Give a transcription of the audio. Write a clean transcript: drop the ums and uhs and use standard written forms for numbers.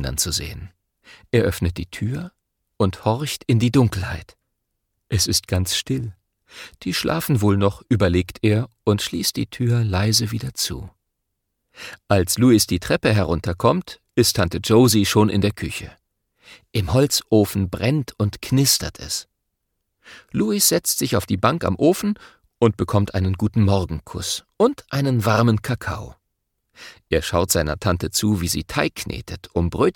Kindern zu sehen. Er öffnet die Tür und horcht in die Dunkelheit. Es ist ganz still. Die schlafen wohl noch, überlegt er und schließt die Tür leise wieder zu. Als Louis die Treppe herunterkommt, ist Tante Josie schon in der Küche. Im Holzofen brennt und knistert es. Louis setzt sich auf die Bank am Ofen und bekommt einen Guten-Morgen-Kuss und einen warmen Kakao. Er schaut seiner Tante zu, wie sie Teig knetet, um Brötchen